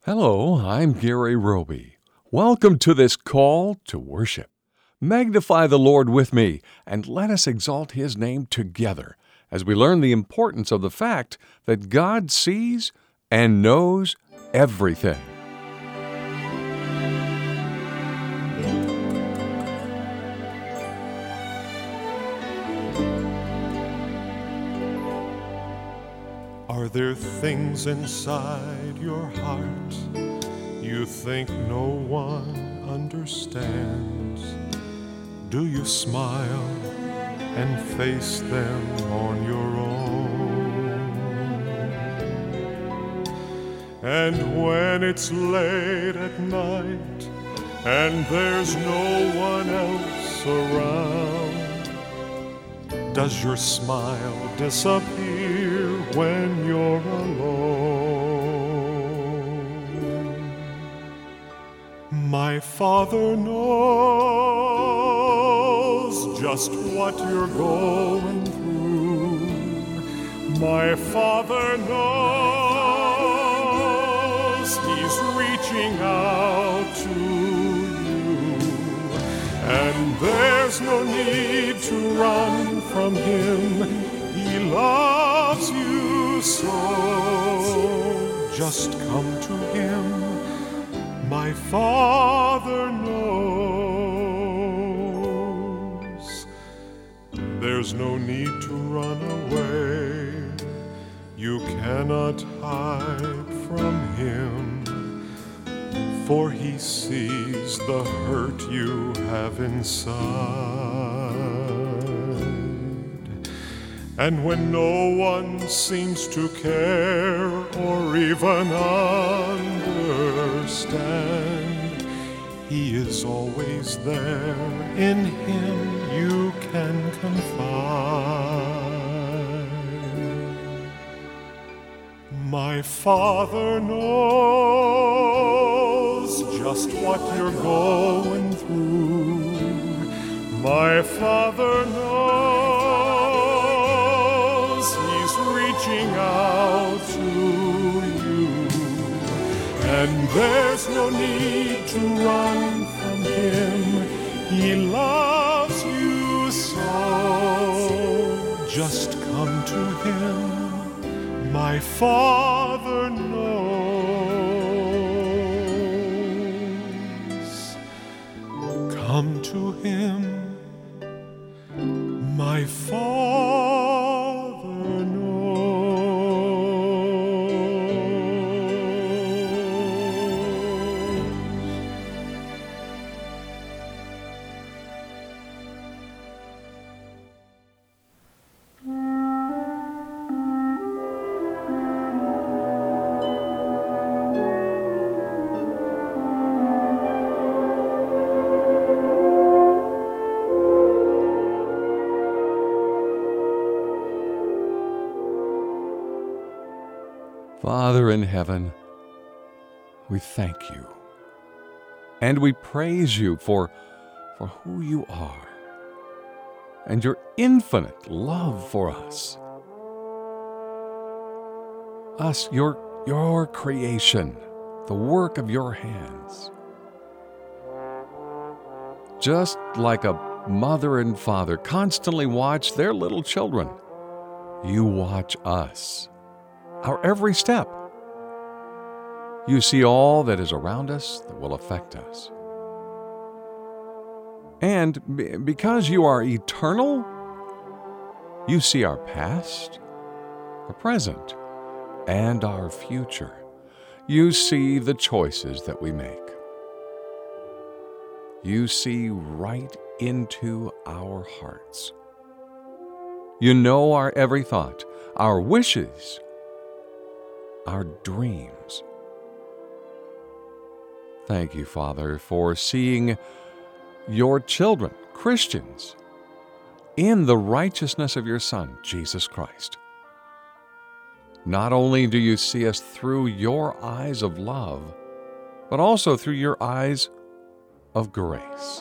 Hello, I'm Gary Roby. Welcome to this call to worship. Magnify the Lord with me, and let us exalt His name together as we learn the importance of the fact that God sees and knows everything. Are there things inside your heart you think no one understands? Do you smile and face them on your own? And when it's late at night and there's no one else around, does your smile disappear when you're alone? My Father knows just what you're going through. My Father knows He's reaching out to you, and there's no need to run from Him. He loves you so. Just come to Him. My Father knows. There's no need to run away. You cannot hide from Him, for He sees the hurt you have inside. And when no one seems to care or even understand, He is always there. In Him you can confide. My Father knows just what you're going through. My Father knows He's reaching out to you, and there's no need to run from Him. He loves you so. Just come to Him. My Father knows. Come to Him. My Father knows. Father in heaven, we thank you and we praise you for who you are and your infinite love for us. Us, your creation, the work of your hands. Just like a mother and father constantly watch their little children, you watch us. Our every step. You see all that is around us that will affect us. And because you are eternal, you see our past, our present, and our future. You see the choices that we make. You see right into our hearts. You know our every thought, our wishes, our dreams. Thank you, Father, for seeing your children, Christians, in the righteousness of your Son, Jesus Christ. Not only do you see us through your eyes of love, but also through your eyes of grace.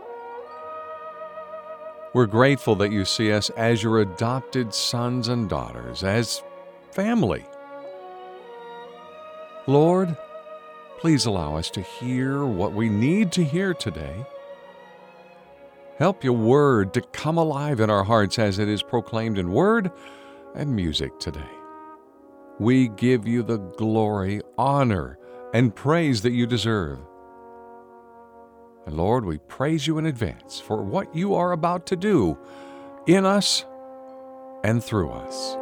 We're grateful that you see us as your adopted sons and daughters, as family. Lord, Please allow us to hear what we need to hear today. Help your word to come alive in our hearts as it is proclaimed in word and music today. We give you the glory, honor, and praise that you deserve. And Lord, we praise you in advance for what you are about to do in us and through us.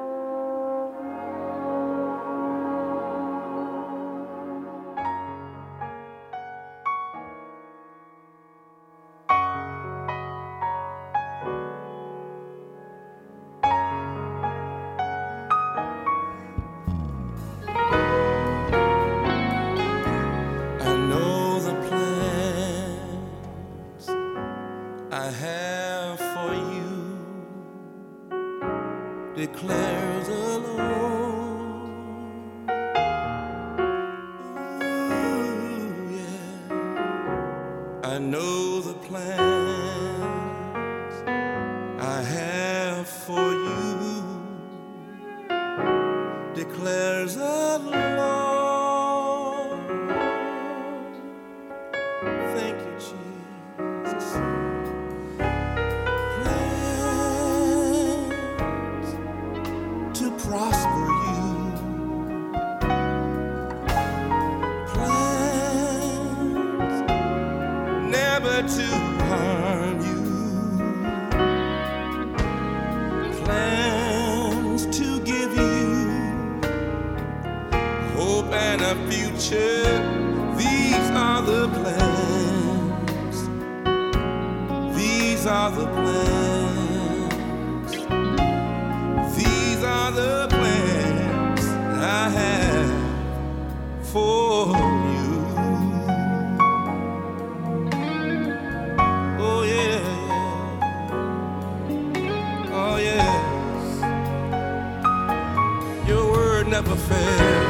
I have for you, declares the Lord. Ooh, yeah. I know the plans I have for you, declares the Lord. Thank you, Jesus. Prosper you, plans never to harm you, plans to give you hope and a future. These are the plans, these are the plans. These are the plans I have for you. Oh yeah, oh yes. Your word never fails.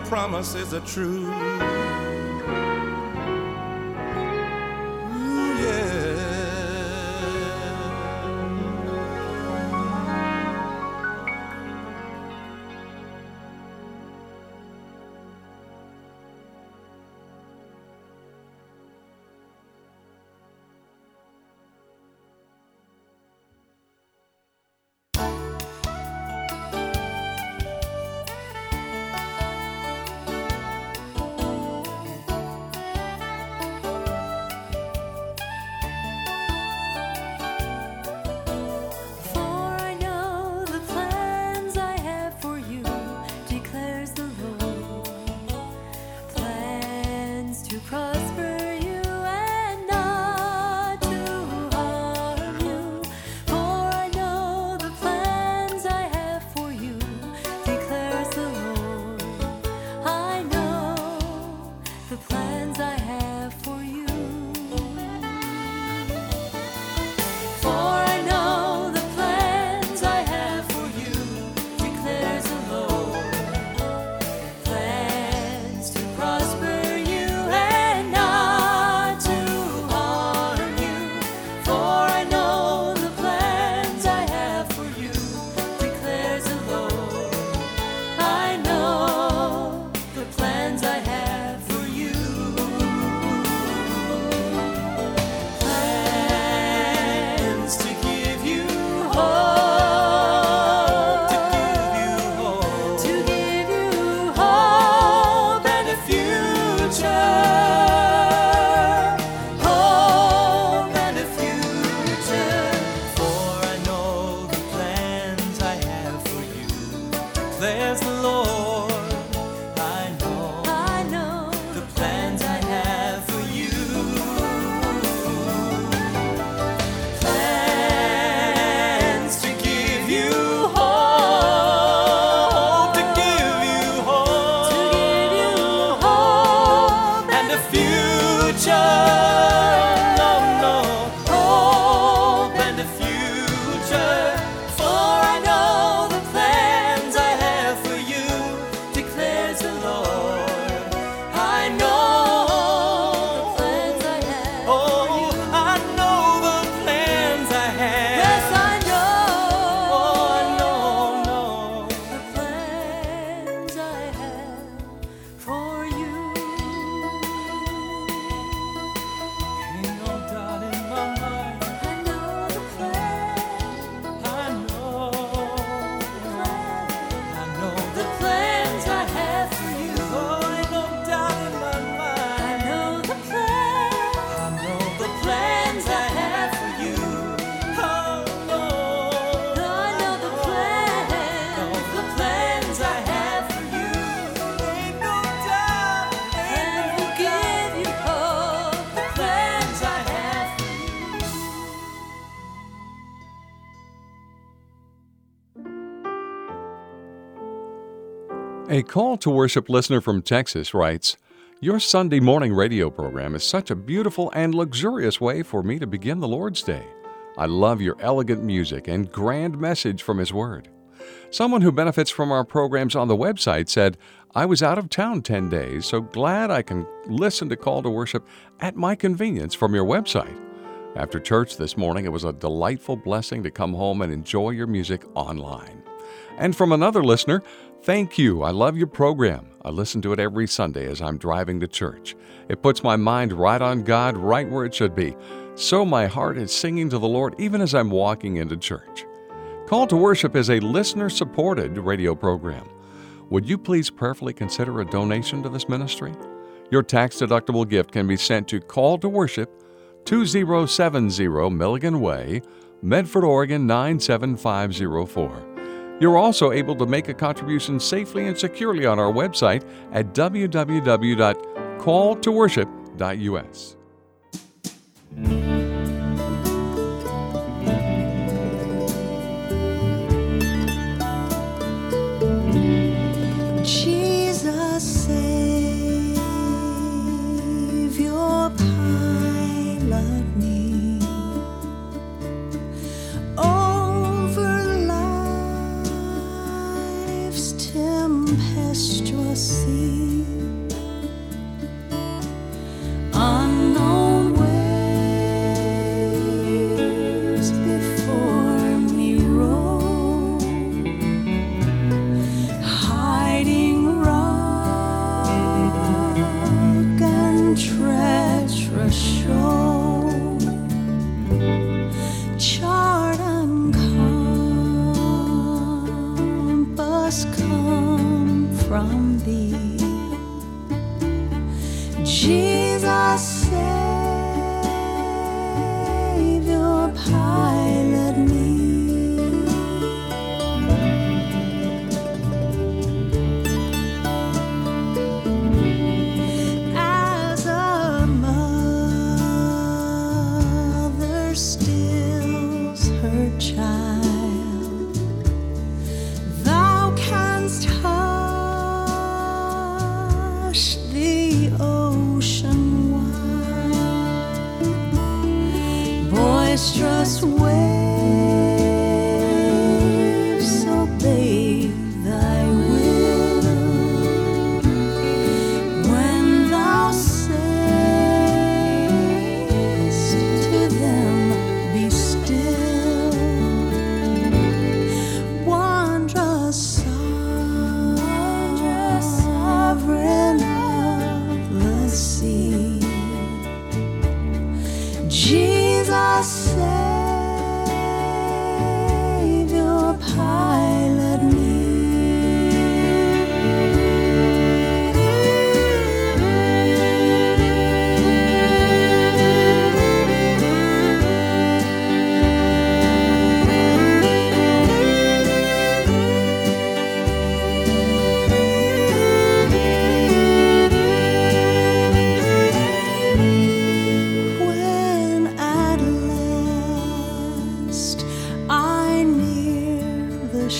promises are true. Ooh, yeah. A Call to Worship listener from Texas writes, "Your Sunday morning radio program is such a beautiful and luxurious way for me to begin the Lord's Day. I love your elegant music and grand message from His Word." Someone who benefits from our programs on the website said, "I was out of town 10 days, so glad I can listen to Call to Worship at my convenience from your website. After church this morning, it was a delightful blessing to come home and enjoy your music online." And from another listener, "Thank you. I love your program. I listen to it every Sunday as I'm driving to church. It puts my mind right on God, right where it should be. So my heart is singing to the Lord even as I'm walking into church." Call to Worship is a listener-supported radio program. Would you please prayerfully consider a donation to this ministry? Your tax-deductible gift can be sent to Call to Worship, 2070 Milligan Way, Medford, Oregon 97504. You're also able to make a contribution safely and securely on our website at www.calltoworship.us. Jesus, Savior, pilot me over life's tempestuous sea. pilot me. As a mother stills her child, thou canst hush the ocean wide. Boisterous waves obey thy will when thou sayest to them, be still. Wondrous sovereign of the sea, Jesus, Savior, pilot me. When at last I near the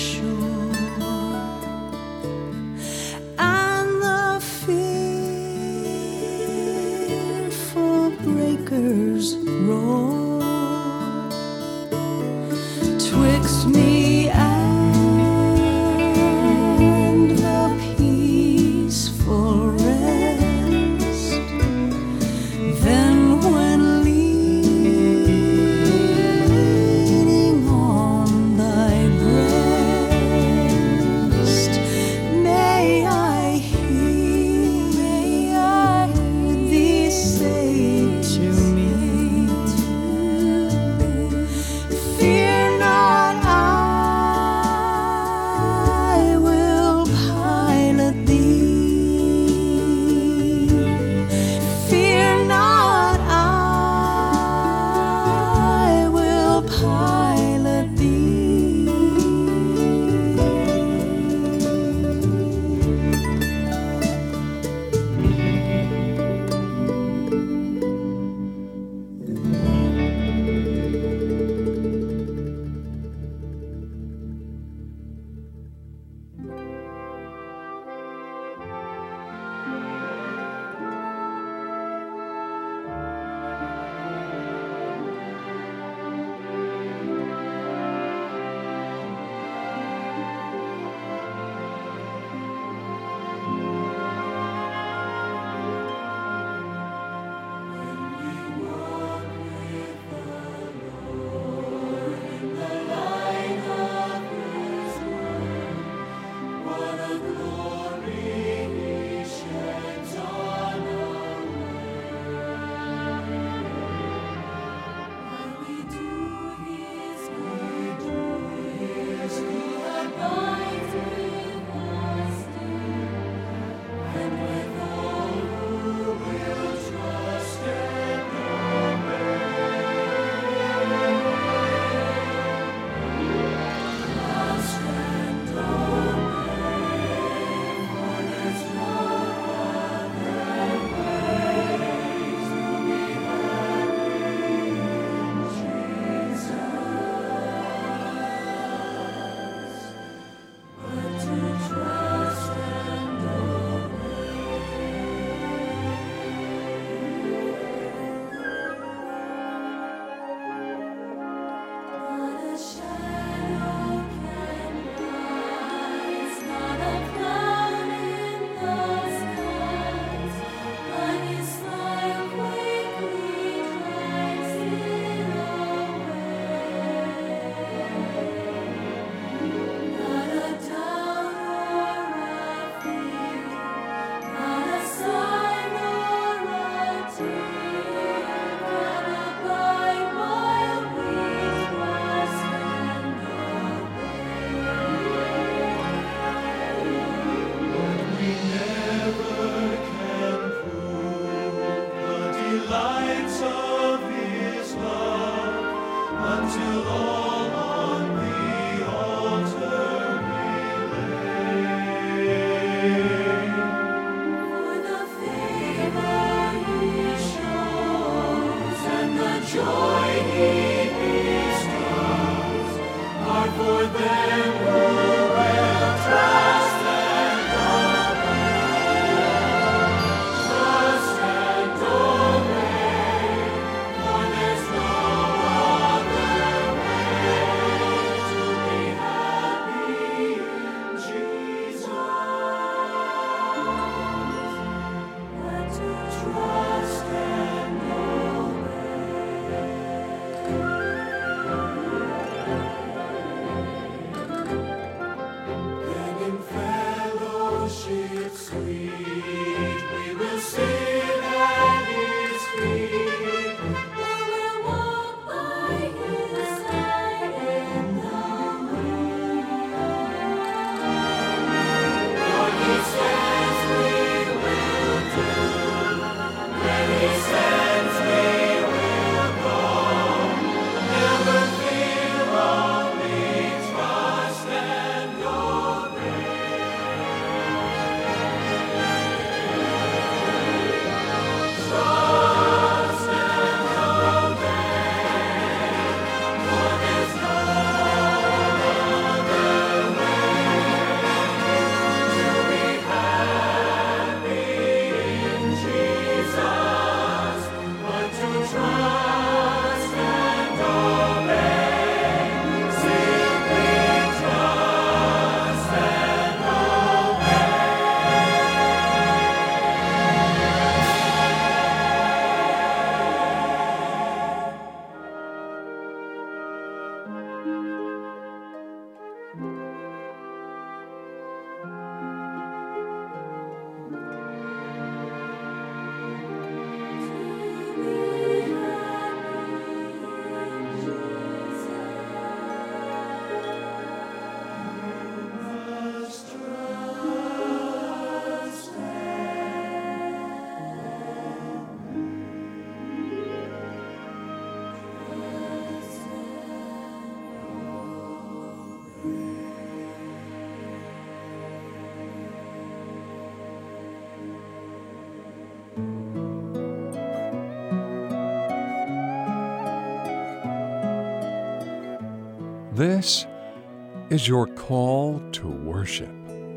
This is your call to worship.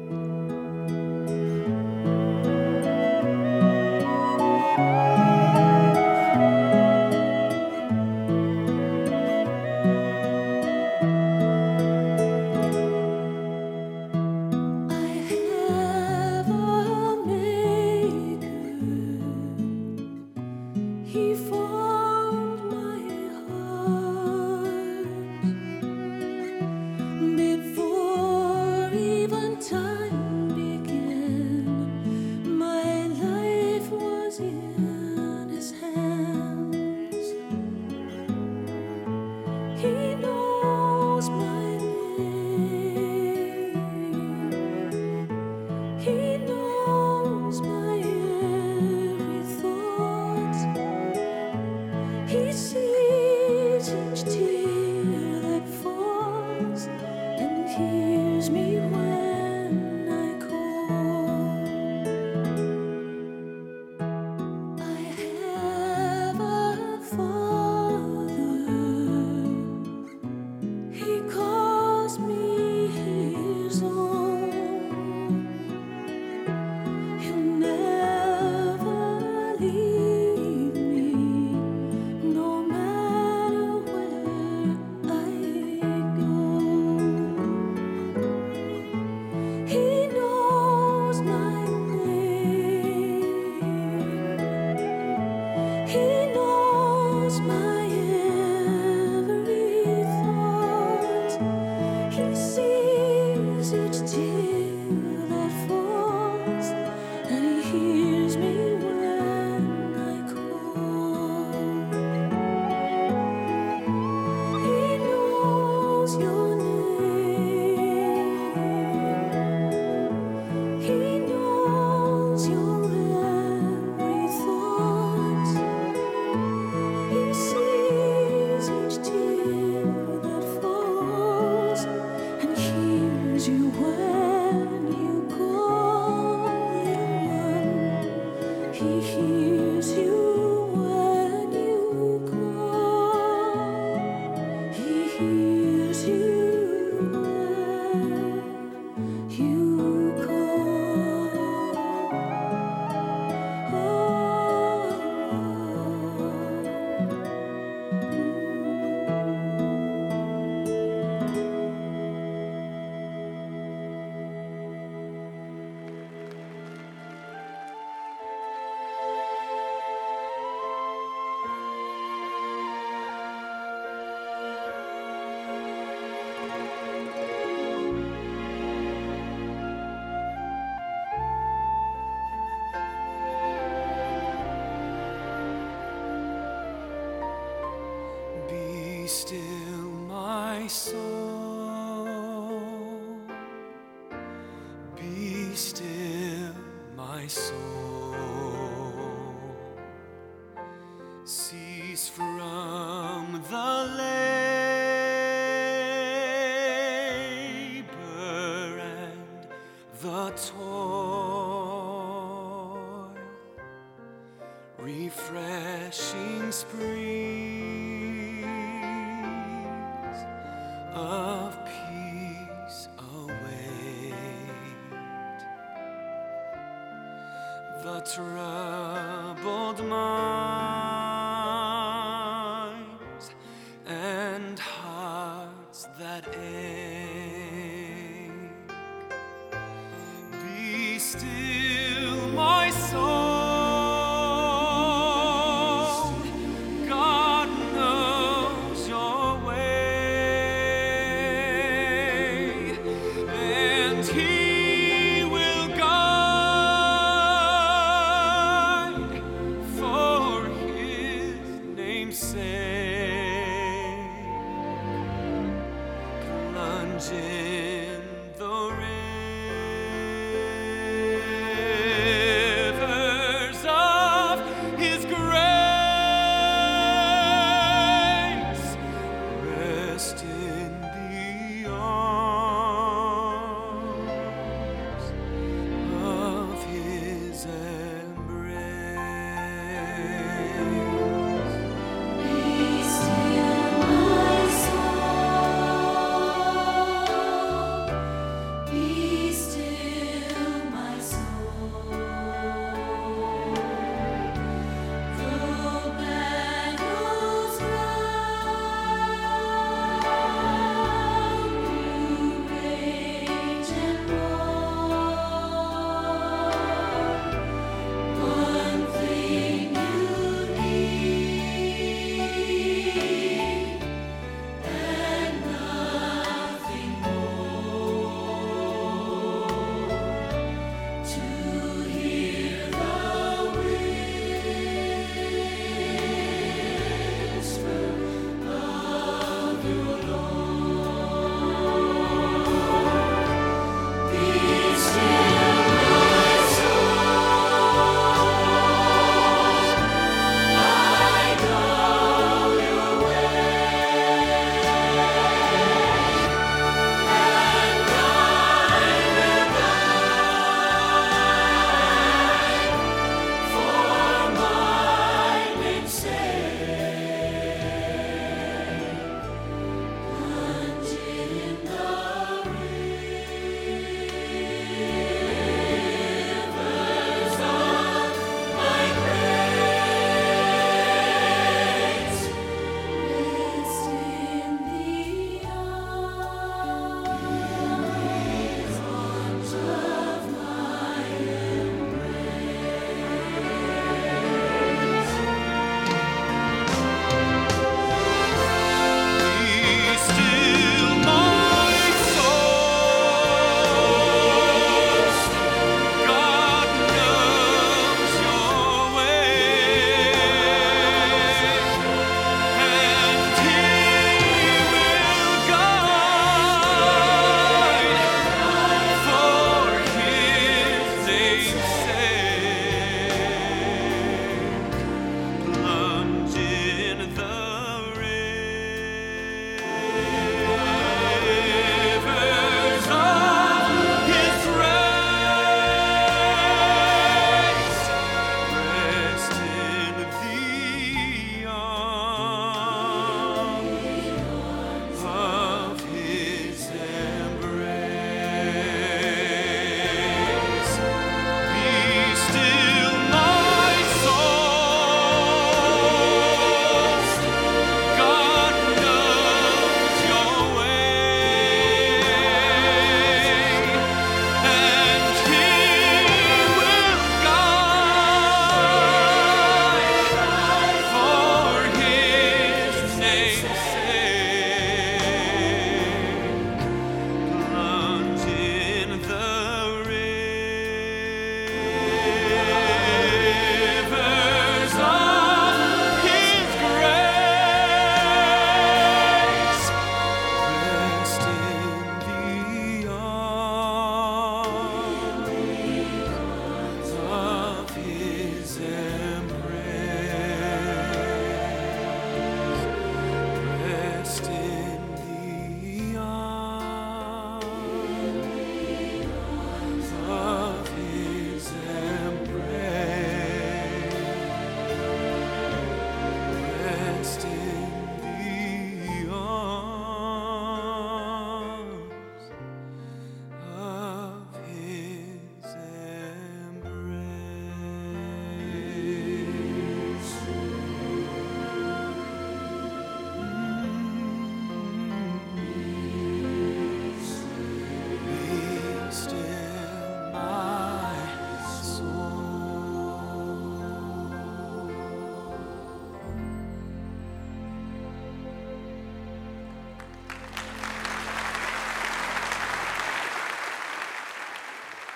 Still my soul, be still my soul, cease from the labor and the toil, refreshing spring of peace await. The troubled minds and hearts that ache, be still my soul. In the rivers of His grace, rest in the arms of His embrace. Be still my soul.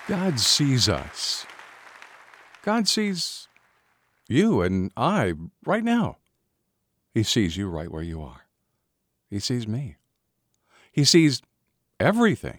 God sees us. God sees you and I right now. He sees you right where you are. He sees me. He sees everything.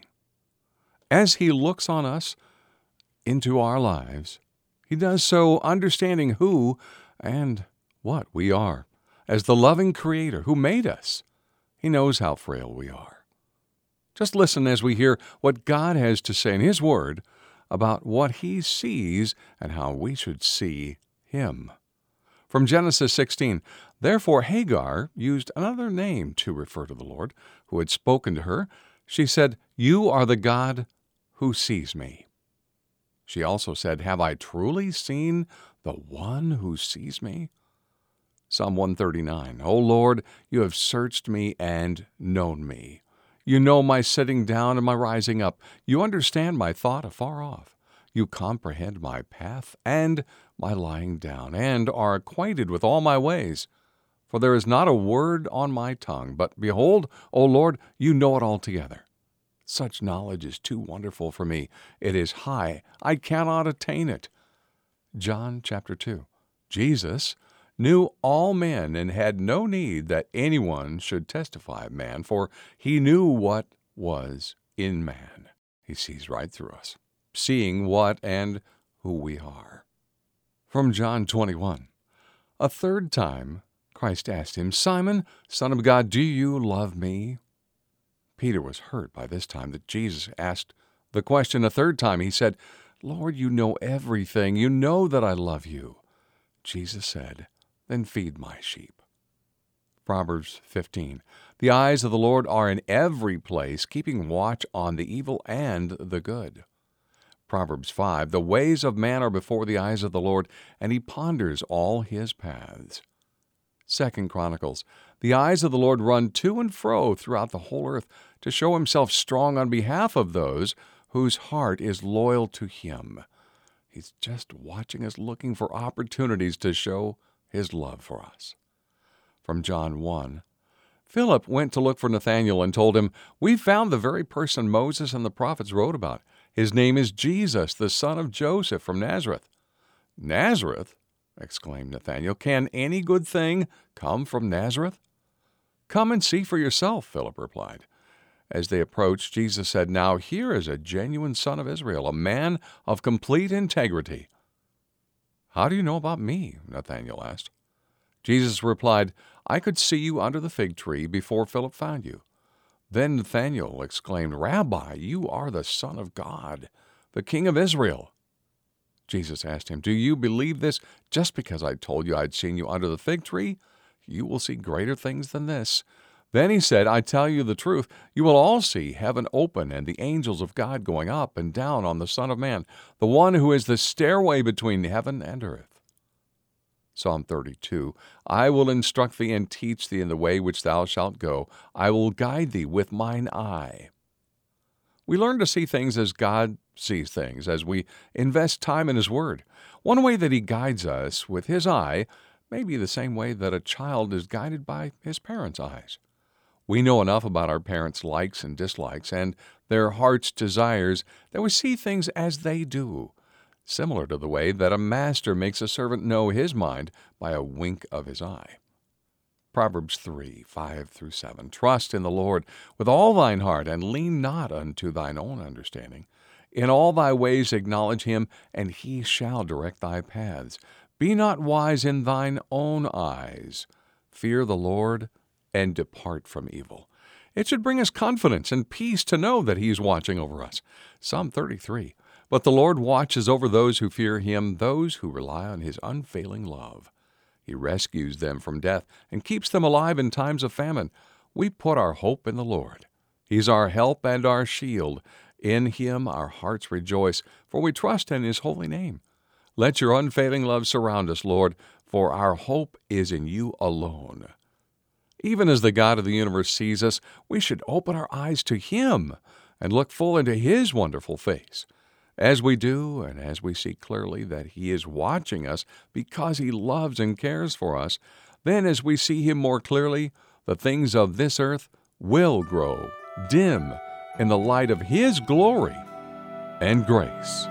As He looks on us into our lives, He does so understanding who and what we are. As the loving Creator who made us, He knows how frail we are. Just listen as we hear what God has to say in His Word about what He sees and how we should see Him. From Genesis 16, therefore Hagar used another name to refer to the Lord who had spoken to her. She said, "You are the God who sees me." She also said, "Have I truly seen the one who sees me?" Psalm 139, O Lord, you have searched me and known me. You know my sitting down and my rising up. You understand my thought afar off. You comprehend my path and my lying down, and are acquainted with all my ways. For there is not a word on my tongue, but behold, O Lord, you know it altogether. Such knowledge is too wonderful for me. It is high. I cannot attain it. John chapter 2. Jesus knew all men and had no need that anyone should testify of man, for He knew what was in man. He sees right through us, seeing what and who we are. From John 21. A third time Christ asked him, Simon, Son of God, do you love me? Peter was hurt by this time that Jesus asked the question a third time. He said, Lord, you know everything. You know that I love you. Jesus said, then feed my sheep. Proverbs 15. The eyes of the Lord are in every place, keeping watch on the evil and the good. Proverbs 5. The ways of man are before the eyes of the Lord, and He ponders all His paths. 2 Chronicles. The eyes of the Lord run to and fro throughout the whole earth to show Himself strong on behalf of those whose heart is loyal to Him. He's just watching us, looking for opportunities to show His love for us. From John 1. Philip went to look for Nathanael and told him, we found the very person Moses and the prophets wrote about. His name is Jesus, the son of Joseph from Nazareth. Nazareth? Exclaimed Nathanael. Can any good thing come from Nazareth? Come and see for yourself, Philip replied. As they approached, Jesus said, Now here is a genuine son of Israel, a man of complete integrity. How do you know about me? Nathanael asked. Jesus replied, I could see you under the fig tree before Philip found you. Then Nathanael exclaimed, Rabbi, you are the Son of God, the King of Israel. Jesus asked him, Do you believe this just because I told you I'd seen you under the fig tree? You will see greater things than this. Then he said, I tell you the truth, you will all see heaven open and the angels of God going up and down on the Son of Man, the one who is the stairway between heaven and earth. Psalm 32, I will instruct thee and teach thee in the way which thou shalt go. I will guide thee with mine eye. We learn to see things as God sees things as we invest time in His Word. One way that He guides us with His eye may be the same way that a child is guided by his parents' eyes. We know enough about our parents' likes and dislikes and their heart's desires that we see things as they do, similar to the way that a master makes a servant know his mind by a wink of his eye. Proverbs 3, 5-7. Trust in the Lord with all thine heart, and lean not unto thine own understanding. In all thy ways acknowledge Him, and He shall direct thy paths. Be not wise in thine own eyes. Fear the Lord, and depart from evil. It should bring us confidence and peace to know that He is watching over us. Psalm 33. But the Lord watches over those who fear Him, those who rely on His unfailing love. He rescues them from death and keeps them alive in times of famine. We put our hope in the Lord. He's our help and our shield. In Him our hearts rejoice, for we trust in His holy name. Let your unfailing love surround us, Lord, for our hope is in You alone. Even as the God of the universe sees us, we should open our eyes to Him and look full into His wonderful face. As we do, and as we see clearly that He is watching us because He loves and cares for us, then as we see Him more clearly, the things of this earth will grow dim in the light of His glory and grace.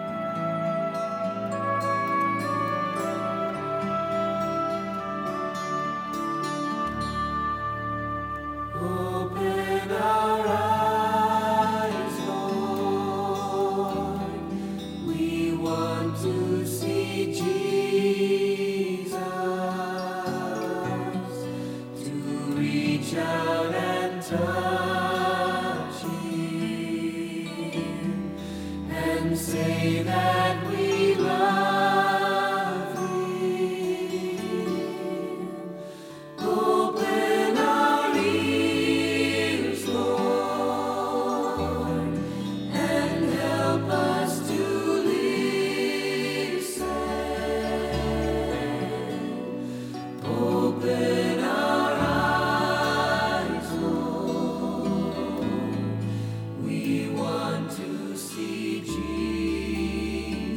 Open our eyes, Lord. We want to see Jesus, to reach out and touch Him and say that we love Him. Open our ears, Lord, and help us to listen. Open our eyes, Lord. We want to see Jesus.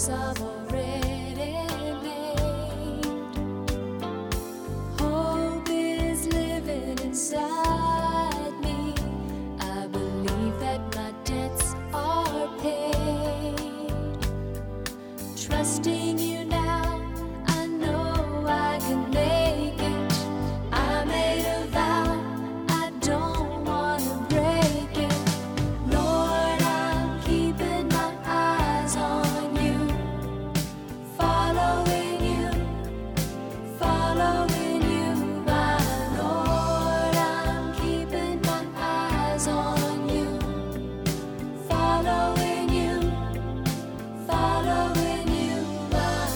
choice I've already made. Hope is living inside me. I believe that my debts are paid. Trusting you now, I know I can make it. I made a vow, I don't want to break it. Lord, I'm keeping my eyes on you, following you, following you, my Lord. I'm keeping my eyes on you, following you, following you, my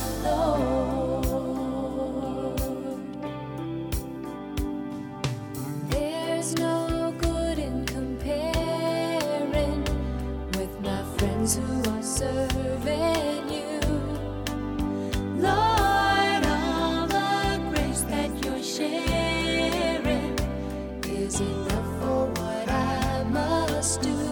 Lord. There's no good in comparing with my friends who are serving you. Lord, all the grace that you're sharing is enough for what I must do.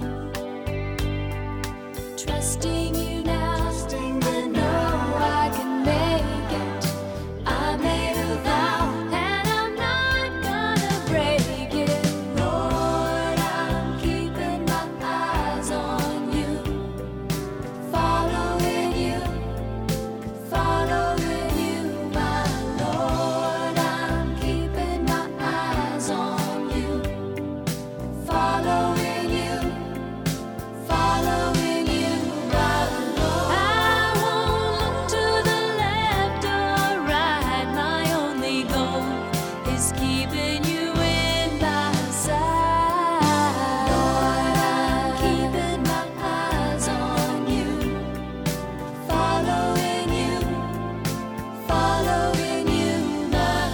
Trusting you now, I know I can make it. I made a vow, and I'm not gonna break it. Lord, I'm keeping my eyes on you, following you, following you, my Lord. I'm keeping my eyes on you, following you, following you, my Lord. I won't look to the left or right. My only goal is keeping you in my sight. Lord, I'm keeping my eyes on you, following you, following you, my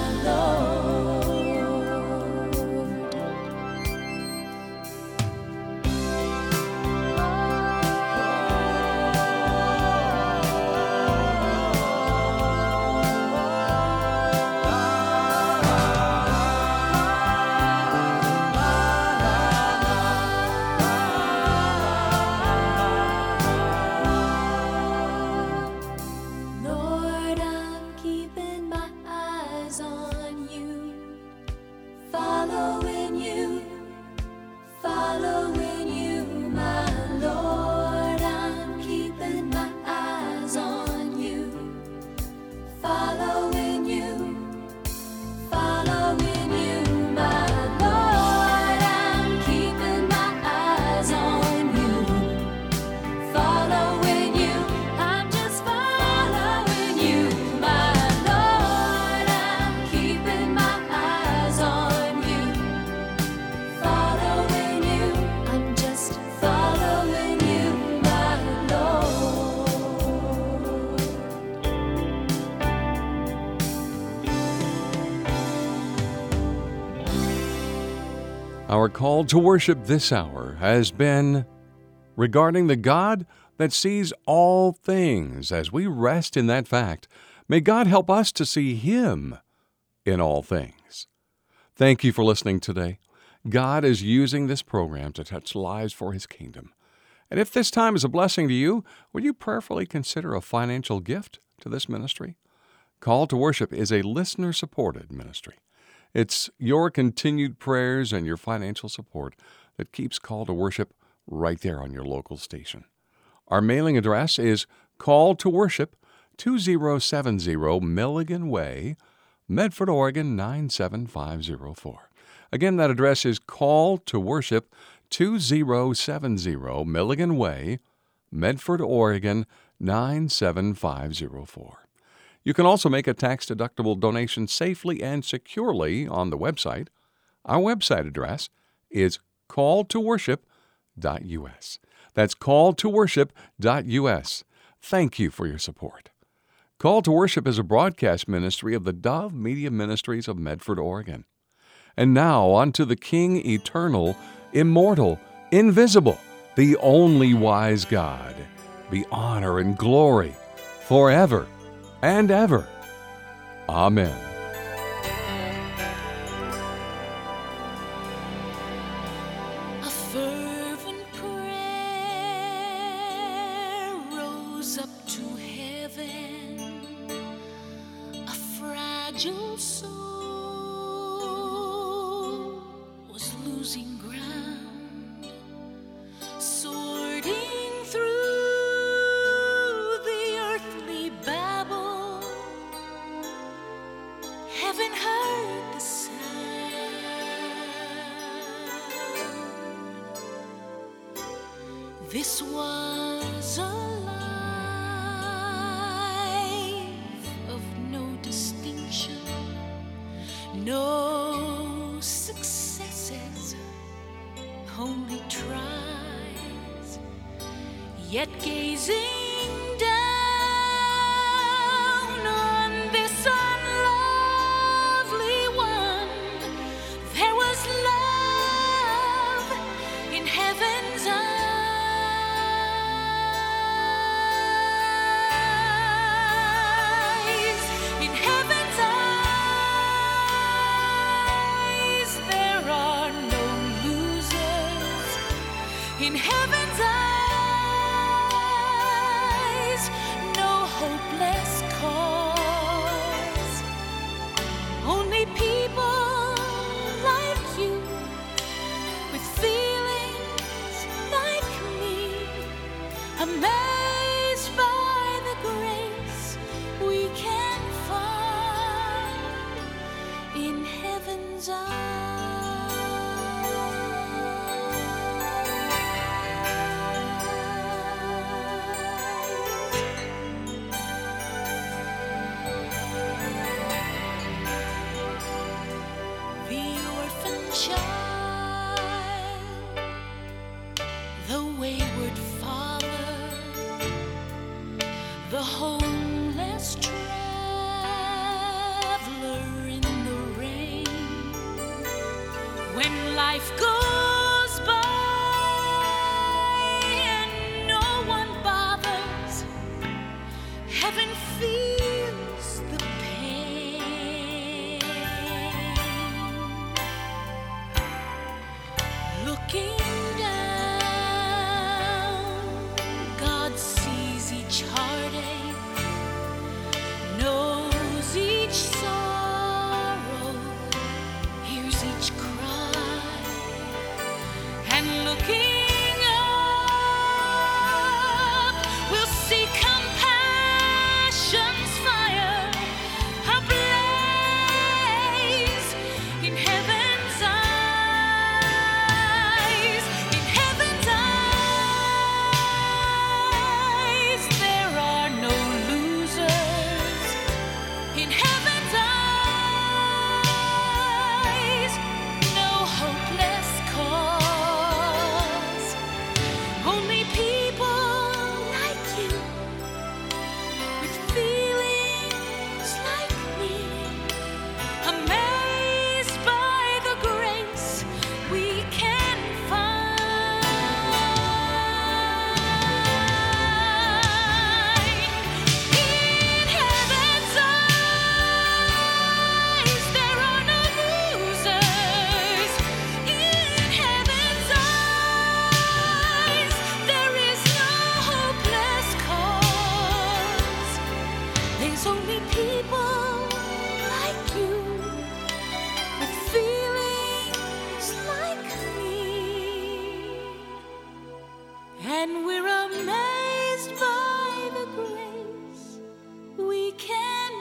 Lord, I'm keeping my eyes on you, following you, following you, my Lord. I'm keeping my eyes on you, following you, following you, my Lord. I'm keeping my eyes on you, following you. I'm just following you, my Lord. I'm keeping my eyes on you, following you. I'm just following you, my Lord. Our call to worship this hour has been regarding the God that sees all things. As we rest in that fact, may God help us to see Him in all things. Thank you for listening today. God is using this program to touch lives for His kingdom. And if this time is a blessing to you, will you prayerfully consider a financial gift to this ministry? Call to Worship is a listener-supported ministry. It's your continued prayers and your financial support that keeps Call to Worship right there on your local station. Our mailing address is Call to Worship, 2070 Milligan Way, Medford, Oregon 97504. Again, that address is Call to Worship, 2070 Milligan Way, Medford, Oregon 97504. You can also make a tax-deductible donation safely and securely on the website. Our website address is calltoworship.us. That's calltoworship.us. Thank you for your support. Call to Worship is a broadcast ministry of the Dove Media Ministries of Medford, Oregon. And now, on to the King, eternal, immortal, invisible, the only wise God. Be honor and glory forever and ever. Amen. A fervent prayer rose up to angel soul was losing ground, sorting through the earthly babble. Heaven heard the sound. This was a life of no distinction, no successes, only tries. Yet gazing down on this unlovely one, there was love in heaven's eyes. In heaven's eyes, there are no losers. In heaven's eyes, no hopeless cause. Only people like you, with feelings like me, amazed by the grace we can find in heaven's the orphan child, the wayward father, the homeless traveler in the rain. When life goes by and no one bothers, heaven feels the pain. Looking down, God sees each heartache, knows each sorrow, hears each cry, and looking up, we'll see compassion's fire ablaze in heaven's eyes. In heaven's eyes, there are no losers. In heaven's eyes, no hopeless cause. Only people like you, with feelings like me, amazed by the grace we can find. In heaven's eyes, there are no losers. In heaven's eyes, there is no hopeless cause. There's only people like you, with feelings like me, and we're amazed by the grace we can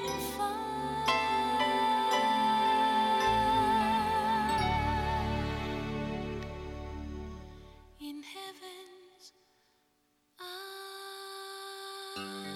find in heaven's eyes.